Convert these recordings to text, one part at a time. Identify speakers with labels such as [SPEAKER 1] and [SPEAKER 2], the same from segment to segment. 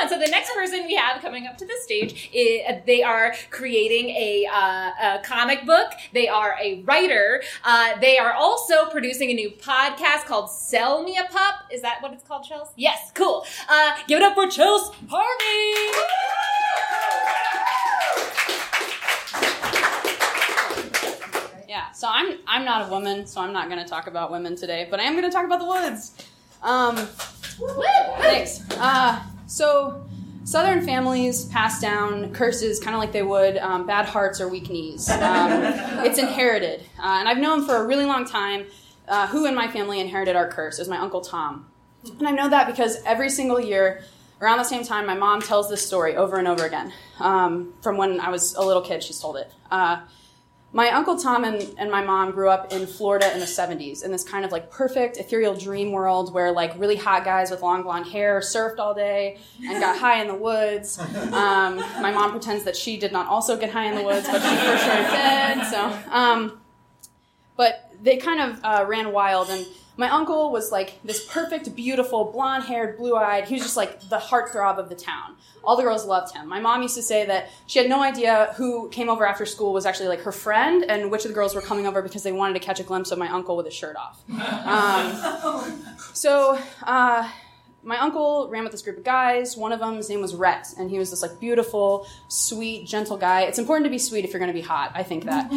[SPEAKER 1] on. So the next person we have coming up to the stage, they are creating a comic book. They are a writer. They are also producing a new podcast called Sell Me a Pup. Is that what it's called, Chels? Yes, cool. Give it up for Chels Harvey.
[SPEAKER 2] Yeah, so I'm not a woman, so I'm not going to talk about women today, but I am going to talk about the woods. Thanks. So Southern families pass down curses kind of like they would bad hearts or weak knees. It's inherited. And I've known for a really long time who in my family inherited our curse. It was my Uncle Tom. And I know that because every single year, around the same time, my mom tells this story over and over again. From when I was a little kid, she's told it. My Uncle Tom and my mom grew up in Florida in the 70s in this kind of like perfect ethereal dream world where like really hot guys with long blonde hair surfed all day and got high in the woods. My mom pretends that she did not also get high in the woods, but she for sure did. But they kind of ran wild, and my uncle was like this perfect, beautiful, blonde-haired, blue-eyed. He was just like the heartthrob of the town. All the girls loved him. My mom used to say that she had no idea who came over after school was actually like her friend and which of the girls were coming over because they wanted to catch a glimpse of my uncle with his shirt off. My uncle ran with this group of guys. One of them, his name was Rhett, and he was this like beautiful, sweet, gentle guy. It's important to be sweet if you're going to be hot. I think that.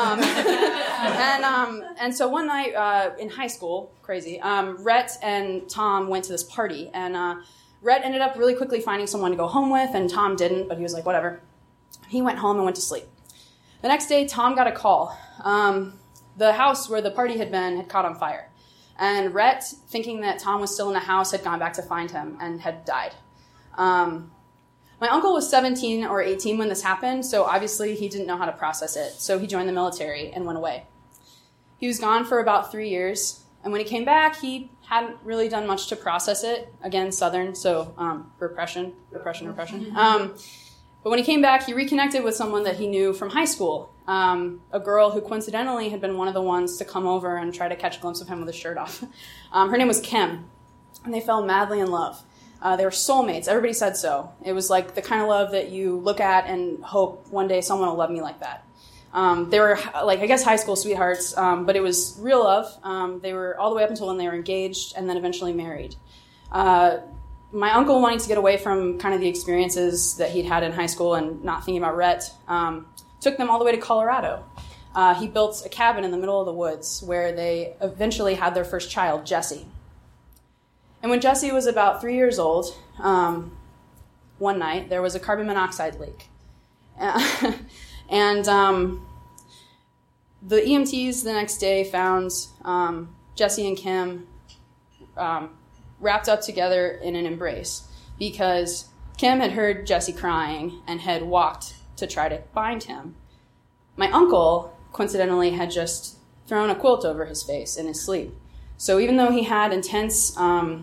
[SPEAKER 2] And so one night in high school, crazy, Rhett and Tom went to this party, and Rhett ended up really quickly finding someone to go home with, and Tom didn't, but he was like, whatever. He went home and went to sleep. The next day, Tom got a call. The house where the party had been had caught on fire. And Rhett, thinking that Tom was still in the house, had gone back to find him and had died. My uncle was 17 or 18 when this happened, so obviously he didn't know how to process it. So he joined the military and went away. He was gone for about 3 years, and when he came back, he hadn't really done much to process it. Again, Southern, so repression. But when he came back, he reconnected with someone that he knew from high school, a girl who coincidentally had been one of the ones to come over and try to catch a glimpse of him with his shirt off. Her name was Kim, and they fell madly in love. They were soulmates. Everybody said so. It was like the kind of love that you look at and hope one day someone will love me like that. They were, like, I guess high school sweethearts, but it was real love. They were all the way up until when they were engaged and then eventually married. My uncle, wanting to get away from kind of the experiences that he'd had in high school and not thinking about Rhett, took them all the way to Colorado. He built a cabin in the middle of the woods where they eventually had their first child, Jessie. And when Jessie was about 3 years old, one night, there was a carbon monoxide leak. And the EMTs the next day found Jessie and Kim wrapped up together in an embrace because Kim had heard Jessie crying and had walked to try to find him. My uncle, coincidentally, had just thrown a quilt over his face in his sleep. So even though he had intense, what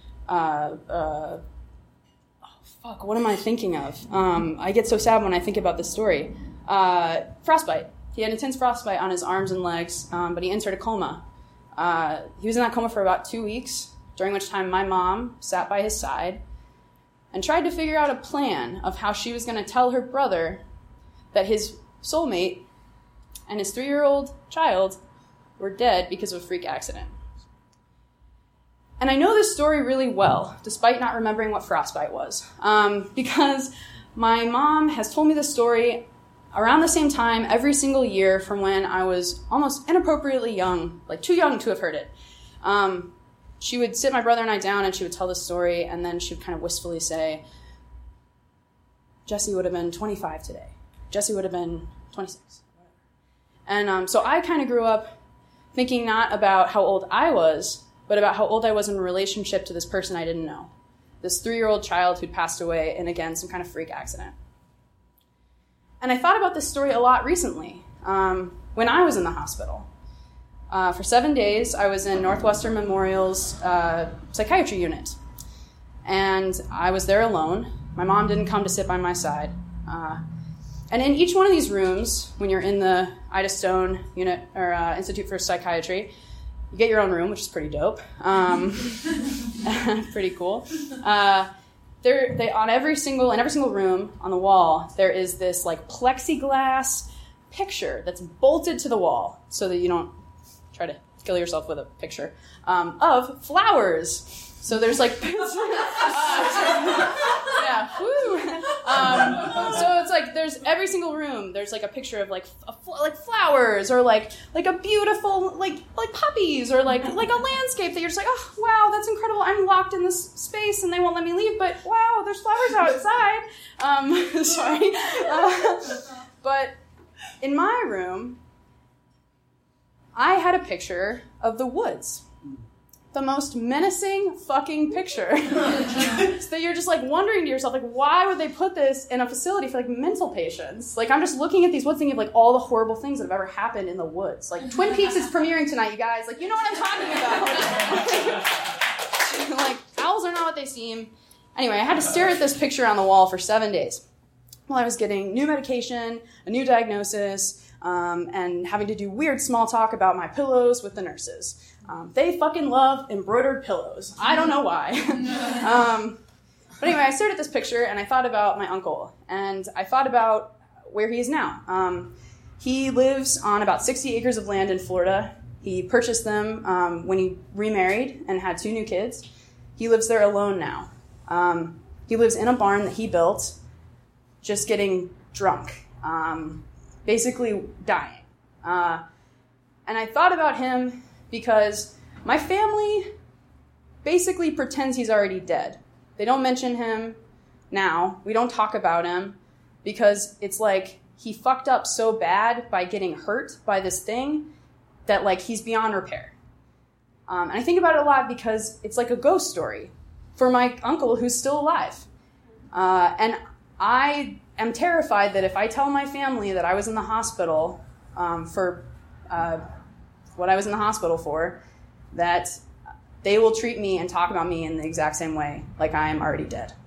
[SPEAKER 2] am I thinking of? I get so sad when I think about this story. Frostbite. He had intense frostbite on his arms and legs, but he entered a coma. He was in that coma for about 2 weeks, during which time my mom sat by his side and tried to figure out a plan of how she was going to tell her brother that his soulmate and his 3-year-old child were dead because of a freak accident. And I know this story really well, despite not remembering what frostbite was, because my mom has told me this story around the same time every single year from when I was almost inappropriately young, like too young to have heard it. She would sit my brother and I down and she would tell the story, and then she would kind of wistfully say, Jessie would have been 25 today. Jessie would have been 26. And so I kind of grew up thinking not about how old I was, but about how old I was in relationship to this person I didn't know. This 3-year-old child who'd passed away in, again, some kind of freak accident. And I thought about this story a lot recently, when I was in the hospital. For 7 days, I was in Northwestern Memorial's psychiatry unit. And I was there alone. My mom didn't come to sit by my side. And in each one of these rooms, when you're in the Ida Stone unit or Institute for Psychiatry, you get your own room, which is pretty dope. Pretty cool. they on every single room on the wall, there is this like plexiglass picture that's bolted to the wall so that you don't try to kill yourself with a picture of flowers. So there's like, yeah, woo. So it's like there's every single room. There's like a picture of like flowers or like a beautiful like puppies or like a landscape that you're just like, oh wow, that's incredible. I'm locked in this space and they won't let me leave, but wow, there's flowers outside. Sorry, but in my room, I had a picture of the woods. The most menacing fucking picture. So that you're just like wondering to yourself, like, why would they put this in a facility for like mental patients? Like, I'm just looking at these woods thinking of like all the horrible things that have ever happened in the woods. Like, Twin Peaks is premiering tonight, you guys. Like, you know what I'm talking about. Like, owls are not what they seem. Anyway, I had to stare at this picture on the wall for 7 days while I was getting new medication, a new diagnosis, and having to do weird small talk about my pillows with the nurses. They fucking love embroidered pillows. I don't know why. But anyway, I stared at this picture and I thought about my uncle. And I thought about where he is now. He lives on about 60 acres of land in Florida. He purchased them when he remarried and had 2 new kids. He lives there alone now. He lives in a barn that he built, just getting drunk, basically dying. And I thought about him because my family basically pretends he's already dead. They don't mention him now. We don't talk about him because it's like he fucked up so bad by getting hurt by this thing that like he's beyond repair. And I think about it a lot because it's like a ghost story for my uncle who's still alive. And I am terrified that if I tell my family that I was in the hospital for what I was in the hospital for, that they will treat me and talk about me in the exact same way, like I am already dead.